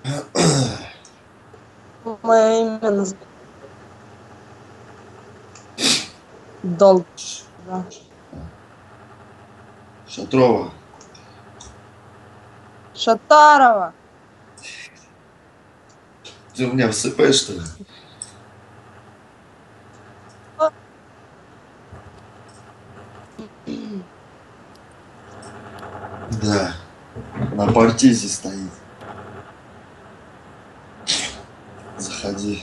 Мое имя называется Долг. Да. Шатрова. Шатарова. Ты у меня в СП, что ли? Да. На партизе стоит. Заходи.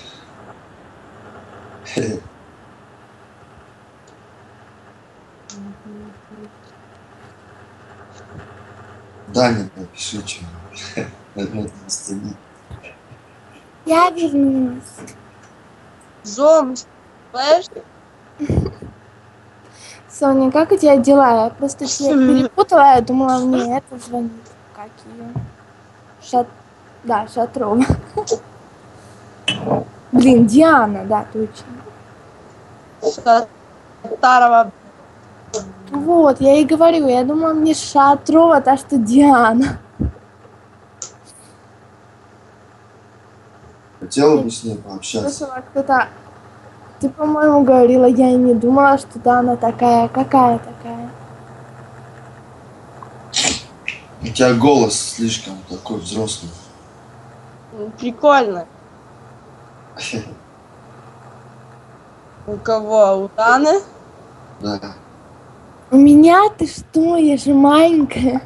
Даня, напиши что-нибудь. На стене. Я вернусь. Зом, слышишь? Соня, как у тебя дела? Я просто тебя перепутала, я думала, мне это звонит. Как ее? Да, Шатрова. Блин, Диана, да, точно. Шатарова. Вот, я и говорю, я думала, мне Шатрова, та что Диана. Хотела бы с ней пообщаться. Слышала, кто-то... Ты, по-моему, говорила, я и не думала, что да, она такая. Какая такая? У тебя голос слишком такой взрослый. Прикольно. У кого? У Даны? Да. У меня? Ты что? Я же маленькая.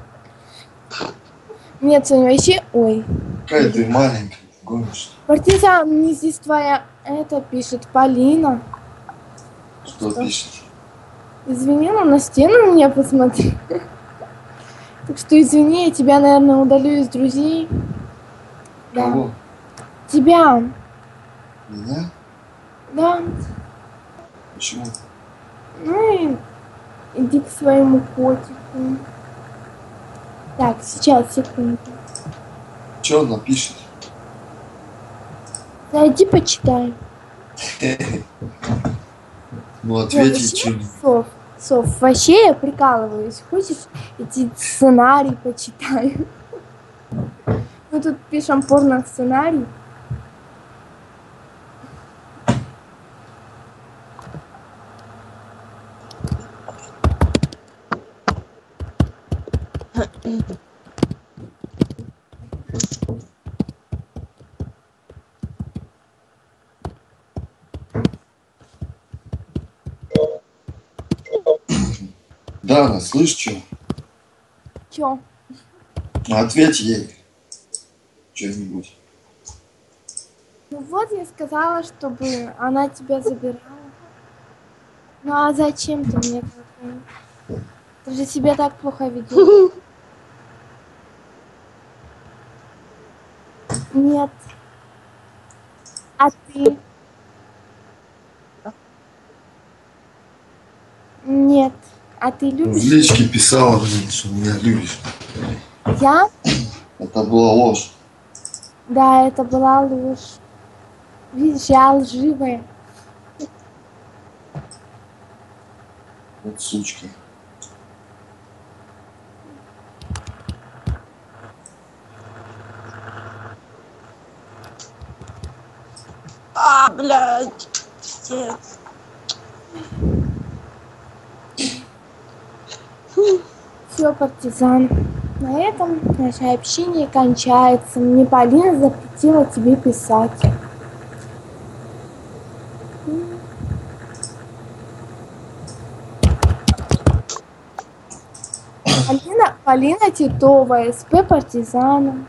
Нет, Соня, вообще... Ой. Какая ты маленькая, гонишь. Партизан, мне здесь твоя... Это пишет Полина. Что пишет? Извини, но на стену меня посмотри. Так что извини, я тебя, наверное, удалю из друзей. Кого? Да. Тебя. Меня? Да. Почему? Ну и иди к своему котику. Так, сейчас, секунду. Что он напишет? Зайди, почитай. Ну, ответь что-нибудь. Соф, вообще я прикалываюсь. Хочешь, иди сценарий почитай. Мы тут пишем порно-сценарий. Дана, слышь, что? Чё? Ответь ей что-нибудь. Ну вот я сказала, чтобы она тебя забирала. Ну а зачем ты мне так? Ты же себя так плохо ведешь. Нет. А ты? Нет. А ты любишь? В личке писала, блин, что меня любишь. Я? Это была ложь. Да, это была ложь. Видишь, я лживая. Вот сучка. Блядь. Пиздец. Все, партизан. На этом наше общение кончается. Мне Полина запретила тебе писать. Полина Титова, СП партизана.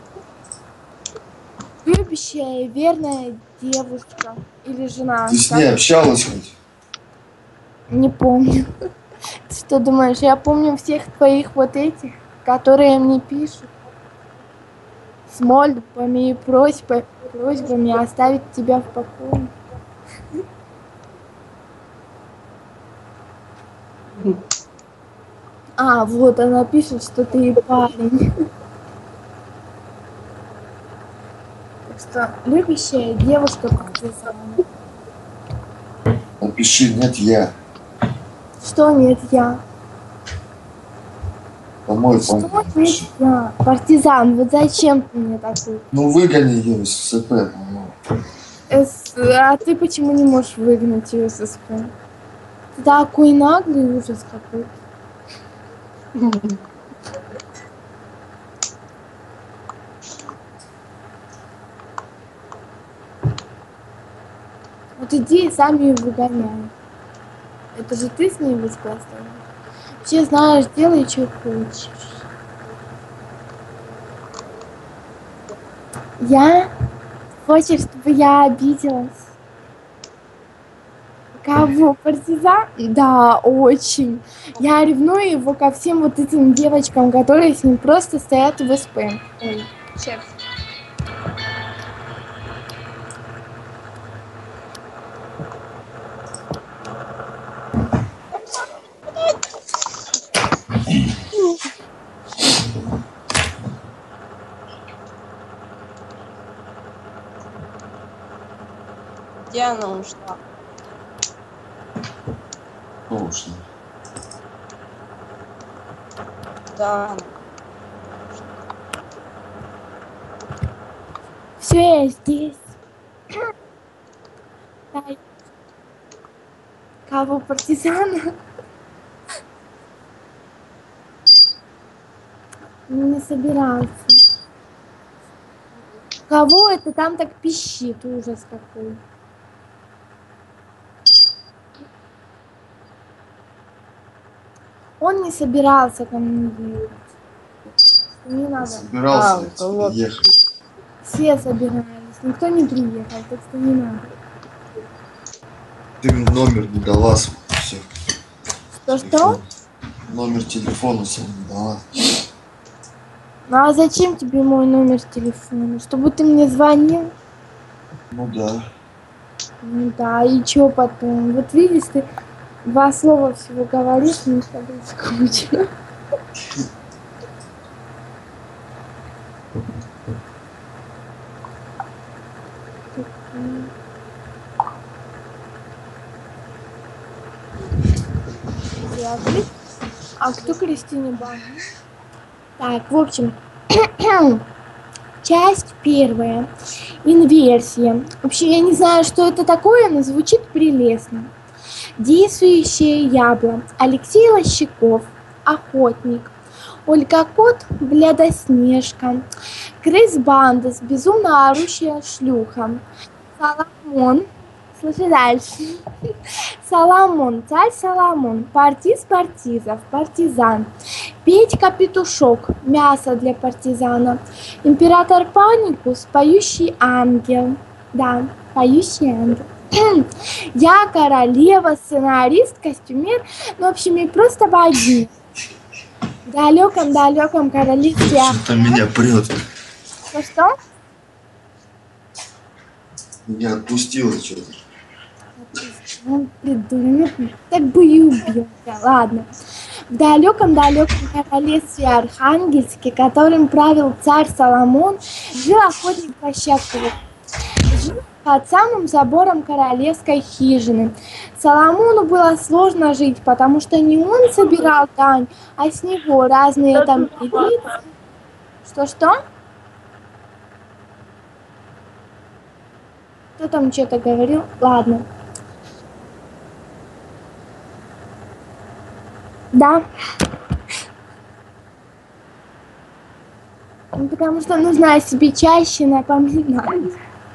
Любящая и верная девушка или жена. Ты с ней общалась хоть? Не помню. Ты что думаешь, я помню всех твоих вот этих, которые мне пишут с мольбами и просьбами оставить тебя в покое? А, вот она пишет, что ты парень. Так что любящая девушка партизана. Напиши, нет, я. Что нет, я? Домой Что пойду. нельзя? Партизан, вот зачем ты мне такой? Ну выгони ее из СП. Ну. А ты почему не можешь выгнать ее с СП? Ты такой наглый, ужас какой. Вот иди и сам ее выгоняй. Это же ты с ней в СП оставил. Вообще знаешь, делай, что хочешь. Я? Хочешь, чтобы я обиделась? Кого? Партизан? Да, очень. Я ревную его ко всем вот этим девочкам, которые с ним просто стоят в СП. Ой, сейчас. Где она ушла? Точно. Да. Все, я здесь. Дай. Кого? Партизана? Не собирался. Кого это там так пищит? Ужас какой. Он не собирался ко мне ехать. Не надо. Собирался А, вот. ехать. Все собирались. Никто не приехал, так что не надо. Ты номер не дала свой. Все. Что? Номер телефона свой не дала. Ну а зачем тебе мой номер телефона? Чтобы ты мне звонил? Ну да. Ну да, и чё потом? Вот видишь, ты 2 слова всего говоришь, мне с тобой скучно. А кто Кристине Бан? Так, в общем, часть первая. Инверсия. Вообще, я не знаю, что это такое, но звучит прелестно. Действующее ябло. Алексей Лощеков. Охотник. Ольга Кот. Блядоснежка. Крыс Бандас. Безумно орущая шлюха. Соломон. Слушай дальше. Соломон, царь Соломон, партиз партизов, партизан, Петька Петушок, мясо для партизана, император Паникус, поющий ангел, да, поющий ангел. Я королева, сценарист, костюмер, ну, в общем, и просто богиня. В далеком-далеком королевстве. Что-то меня прет. Что? Меня отпустило что-то. Он придурок, так бы и убил. Ладно. В далеком-далеком королевстве Архангельске, которым правил царь Соломон, жил охотник Площадковый. Жил под самым забором королевской хижины. Соломону было сложно жить, потому что не он собирал дань, а с него разные там милиции. Что? Кто там что-то говорил? Ладно. Да. Ну, потому что нужно о себе чаще напоминать.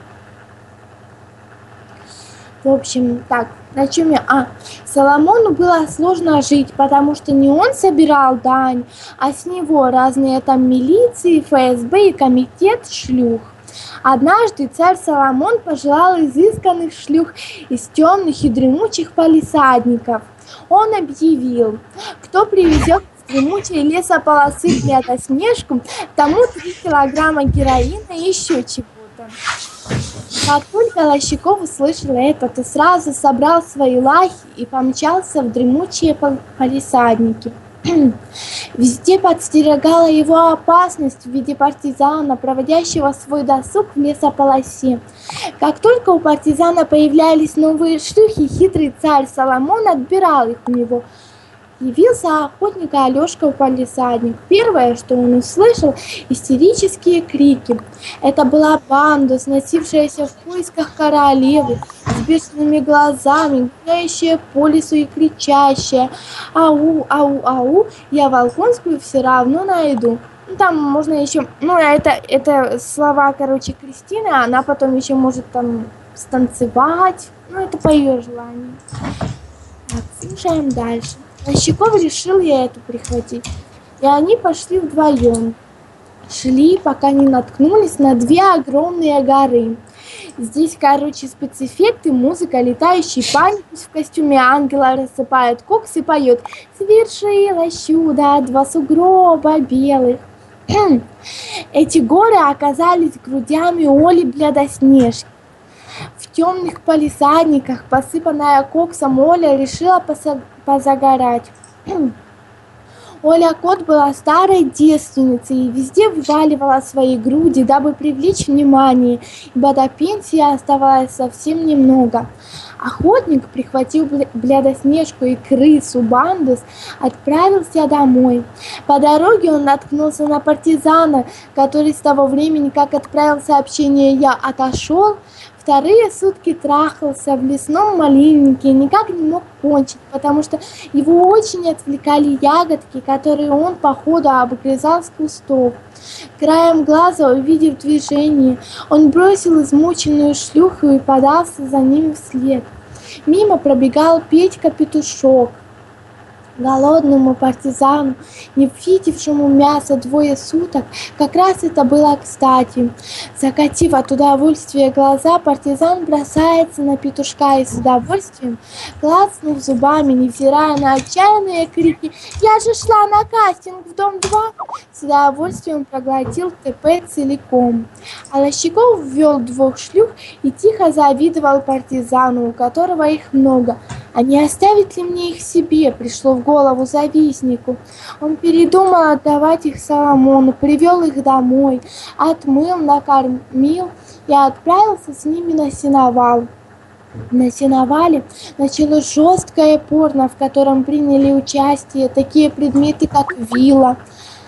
В общем, так, на чем я? Соломону было сложно жить, потому что не он собирал дань, а с него разные там милиции, ФСБ и комитет шлюх. Однажды царь Соломон пожелал изысканных шлюх из темных и дремучих палисадников. Он объявил, кто привезет с дремучей лесополосы Блядоснежку, тому 3 килограмма героина и еще чего-то. Как только Лощеков услышал это, то сразу собрал свои лахи и помчался в дремучие палисадники. Везде подстерегала его опасность в виде партизана, проводящего свой досуг в лесополосе. Как только у партизана появлялись новые шлюхи, хитрый царь Соломон отбирал их у него. Явился охотник Алёшка в палисадник. Первое, что он услышал, истерические крики. Это была банда, сносившаяся в поисках королевы, с бешеными глазами, гуляющая по лесу и кричащая: «Ау, ау, ау, я Волконскую все равно найду». Ну, там можно еще, ну, это слова, короче, Кристины, она потом еще может там станцевать, ну, это по ее желанию. Так, слушаем дальше. Лощиков решил я эту прихватить, и они пошли вдвоем. Шли, пока не наткнулись на две огромные горы. Здесь, короче, спецэффекты, музыка, летающий паникус в костюме ангела рассыпает кокс и поет: «Свершилось чудо, два сугроба белых». Эти горы оказались грудями Оли Бледоснежки. В темных палисадниках, посыпанная коксом, Оля решила позагорать. Оля Кот была старой девственницей и везде вываливала свои груди, дабы привлечь внимание, ибо до пенсии оставалось совсем немного. Охотник, прихватив Бледоснежку и крысу Бандус, отправился домой. По дороге он наткнулся на партизана, который с того времени, как отправил сообщение «Я отошел», вторые сутки трахался в лесном малиннике и никак не мог кончить, потому что его очень отвлекали ягодки, которые он по ходу обгрызал с кустов. Краем глаза, увидев движение, он бросил измученную шлюху и подался за ними вслед. Мимо пробегал Петька-петушок. Голодному партизану, не видевшему мяса 2 суток, как раз это было кстати. Закатив от удовольствия глаза, партизан бросается на петушка и с удовольствием, клацнув зубами, невзирая на отчаянные крики «Я же шла на кастинг в дом 2!», с удовольствием проглотил ТП целиком. А Лощиков ввел 2 шлюх и тихо завидовал партизану, у которого их много. А не оставить ли мне их себе, пришло в голову завистнику. Он передумал отдавать их Соломону, привел их домой, отмыл, накормил и отправился с ними на сеновал. На сеновале началось жесткое порно, в котором приняли участие такие предметы, как вилы,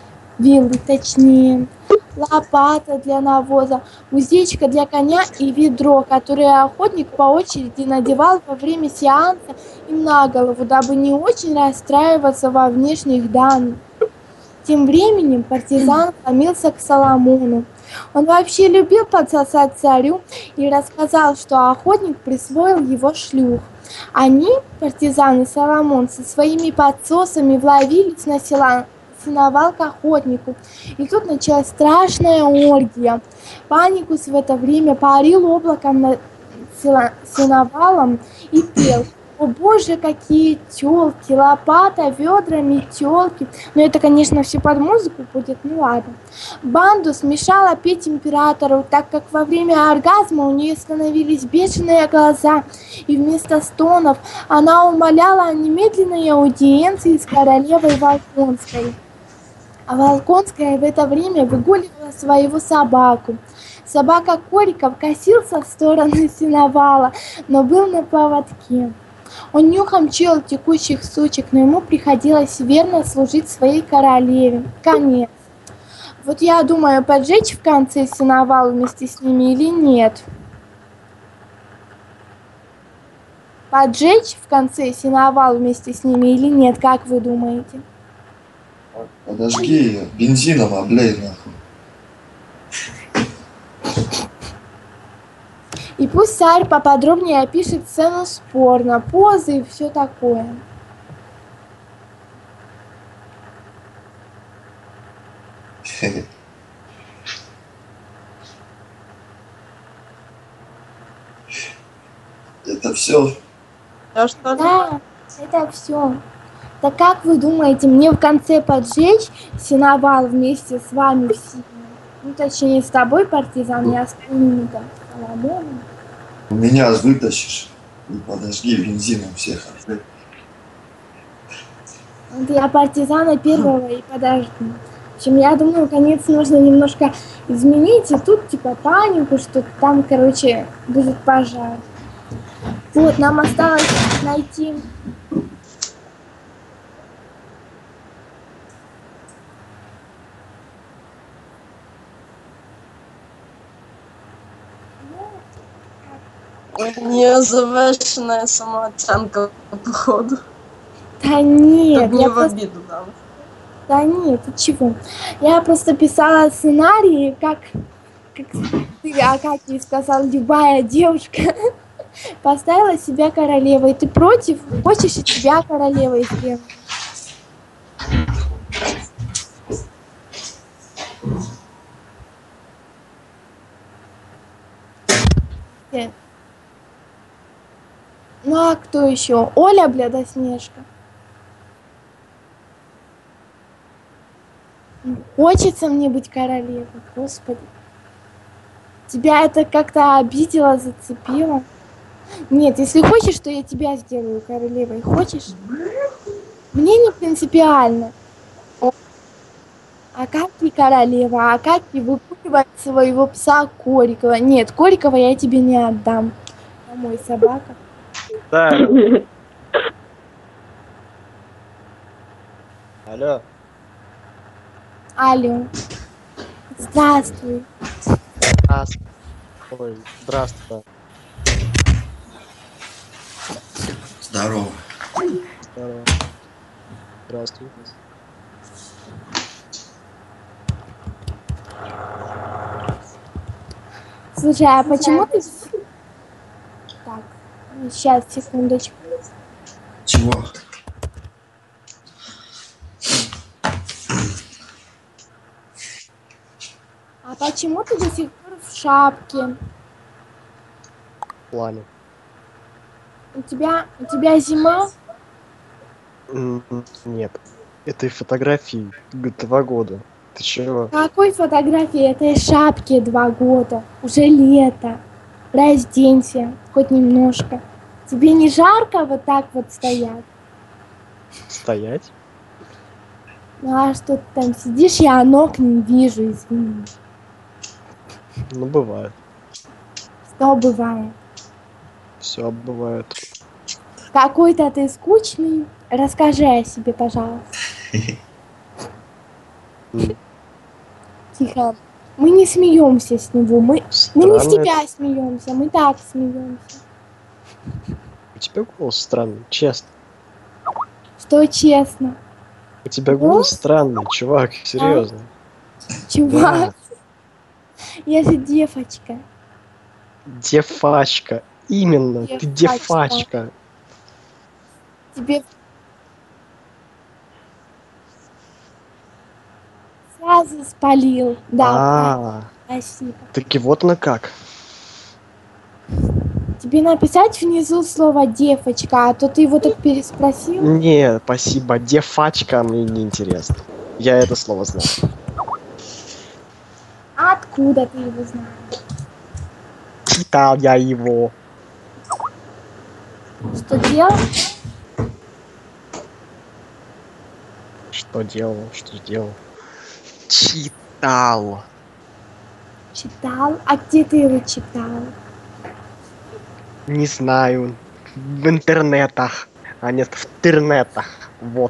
точнее, лопата для навоза, уздечка для коня и ведро, которое охотник по очереди надевал во время сеанса им на голову, дабы не очень расстраиваться во внешних данных. Тем временем партизан ломился к Соломону. Он вообще любил подсосать царю и рассказал, что охотник присвоил его шлюх. Они, партизан и Соломон, со своими подсосами вловились на сеновал к охотнику. И тут началась страшная оргия. Паникус в это время парил облаком над сеновалом и пел: «О боже, какие тёлки, лопата, ведра, метёлки». Но это, конечно, все под музыку будет, ну ладно. Бандус мешала петь императору, так как во время оргазма у нее становились бешеные глаза, и вместо стонов она умоляла о немедленной аудиенции с королевой Волконской. А Волконская в это время выгуливала своего собаку. Собака Кориков косился в сторону сеновала, но был на поводке. Он нюхом чуял текущих сучек, но ему приходилось верно служить своей королеве. Конец. Вот я думаю, поджечь в конце сеновал вместе с ними или нет? Поджечь в конце сеновал вместе с ними или нет, как вы думаете? Подожги ее, бензином облей нахуй. И пусть царь поподробнее опишет сцену спорно, позы и все такое. Это все. Да что ли? Да, это все. Так как вы думаете, мне в конце поджечь сеновал вместе с вами всеми? Ну, точнее, с тобой, партизан, и остальными там, Соломоном. Меня вытащишь и подожги бензином всех. Вот я партизана первого и подожду. В общем, я думаю, конец нужно немножко изменить, и тут типа панику, что там, короче, будет пожар. Вот, нам осталось найти У нее завышенная самооценка, походу. Да нет, Тут не я в просто... обиду дам. Да нет, ты чего? Я просто писала сценарий, как ты, Акакий, сказал, любая девушка поставила себя королевой. Ты против? Хочешь и тебя королевой сделать? Ну а кто еще? Оля, Блядоснежка. Хочется мне быть королевой, господи. Тебя это как-то обидело, зацепило? Нет, если хочешь, то я тебя сделаю королевой. Хочешь? Мне не принципиально. А как и королева, а как и выпугивать своего пса Корикова? Нет, Корикова я тебе не отдам. А мой собака. Да. Алло. Алло. Здравствуй. Ой, здравствуй. Здорово. Здорово. Здравствуй. Слушай, а почему ты... Так, сейчас, секундочку. Чего? А почему ты до сих пор в шапке? В плане. У тебя зима? Нет. Этой фотографии 2 года. Ты чего? Какой фотографии этой шапки 2 года? Уже лето. Разденься, хоть немножко. Тебе не жарко вот так вот стоять? Стоять? Ну а что ты там сидишь, я ног не вижу, извини. Ну, бывает. Что бывает? Все бывает. Какой-то ты скучный. Расскажи о себе, пожалуйста. Тихо. Мы не смеемся с него. Мы не с Странно тебя это. смеемся, мы так смеемся. У тебя голос странный, честно. Что честно? У тебя голос странный, чувак, серьезно. Чувак, я же девочка. Дефачка. Именно, ты Дефачка. дефачка. Тебе сразу спалил. Да, спасибо. Таки вот она как. Тебе написать внизу слово девочка, а то ты его так переспросил. Не, спасибо, дефачка мне не интересно. Я это слово знаю. А откуда ты его знаешь? Читал я его. Что делал? Что делал, что сделал? Читал. Читал? А где ты его читал? Не знаю. В интернетах. А нет, в интернетах. Вот.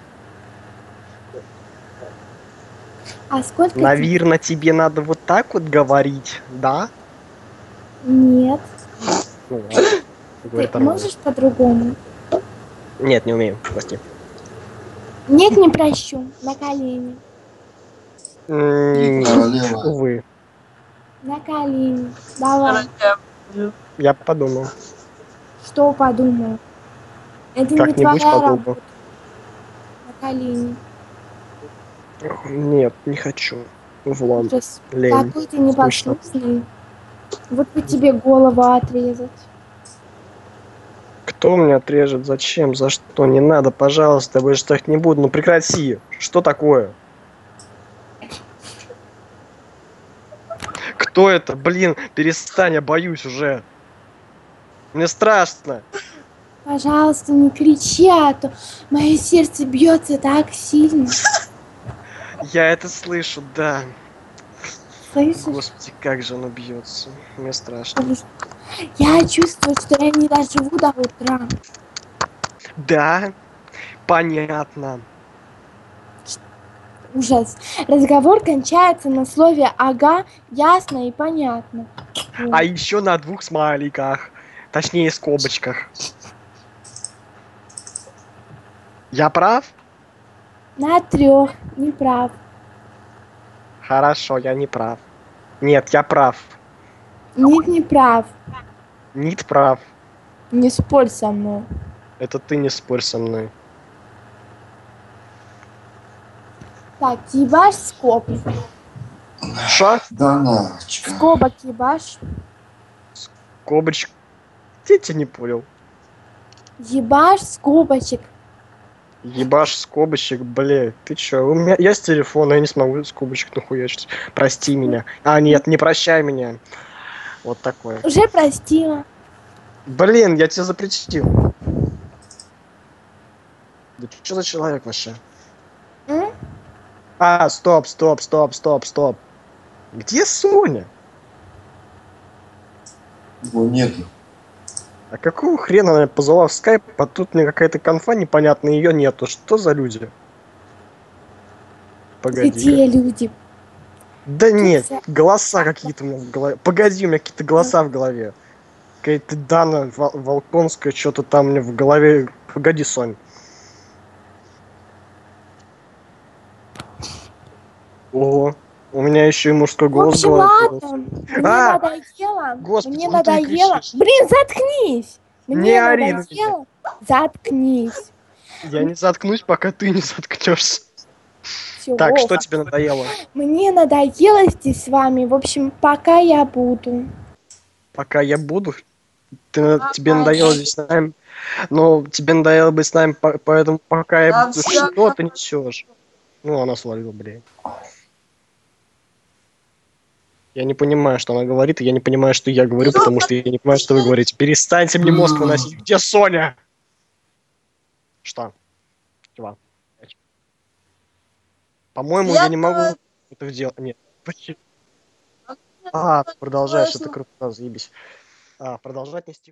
А сколько тебе? Наверное, тебе надо вот так вот говорить, да? Нет. Ну, ладно. Говорит Ты нормально. можешь по-другому? Нет, не умею, прости. Нет, не прощу. На колени. Королева. Увы, На колени. Давай. я подумал. Что подумал? Это не Как-нибудь твоя подумал. работа. На колени. Нет, не хочу. Влом. Ужас. Лень. Какой ты непослушный. Вот бы тебе голову отрезать. Кто мне отрежет? Зачем? За что? Не надо, пожалуйста, я больше так не буду. Ну прекрати. Что такое? Кто это? Блин, перестань, я боюсь уже. Мне страшно. Пожалуйста, не кричи, а то мое сердце бьется так сильно. Я это слышу, да. Слышишь? Господи, как же оно бьется. Мне страшно. Я чувствую, что я не доживу до утра. Да, понятно. Ужас. Разговор кончается на слове «ага», ясно и понятно. А еще на 2 смайликах. Точнее, в скобочках. Я прав? На 3, не прав. Хорошо, я не прав. Нет, я прав. Нет, не прав. Нит прав. Не спорь со мной. Это ты не спорь со мной. Так, ебашь скобы. Шо? Да, Начка. Скобок ебашь. Скобочек. Я тебя не понял. Ебашь скобочек. Ебашь скобочек, блядь. Ты чё? У меня есть телефон, я не смогу скобочек нахуячить. Прости меня. А, нет, не прощай меня. Вот такое. Уже простила. Блин, я тебя запретил. Да ты что за человек вообще? М? А, стоп. Где Соня? Его нету. А какого хрена она меня позвала в скайп, а тут мне какая-то конфа непонятная, ее нету. Что за люди? Погоди. Где люди? Да нет, вся- голоса какие-то у меня в голове. Погоди, у меня какие-то голоса в голове. Какая-то Дана Волконская, что-то там мне в голове. Погоди, Сонь. Ого, у меня еще и мужской В голос в общем, голове. ладно. Мне А! надоело. Господи, Мне ну ты и надоело. кричишь. Блин, заткнись. Не Мне ори на надоело. Заткнись. Я не заткнусь, пока ты не заткнешься. Всё, Так, что Вова. тебе надоело? Мне надоело здесь с вами. В общем, пока я буду. Пока я буду. Тебе надоело здесь с нами. Но тебе надоело быть с нами, поэтому пока я Да буду. всё. Что ты несешь? Ну, она свалила, блин. Я не понимаю, что она говорит, и я не понимаю, что я говорю, потому что я не понимаю, что вы говорите. Перестаньте мне мозг выносить. Где Соня? Что? Чего? По-моему, я не могу это сделать. Нет. Почему? А, продолжаешь, это круто, заебись. Продолжать нести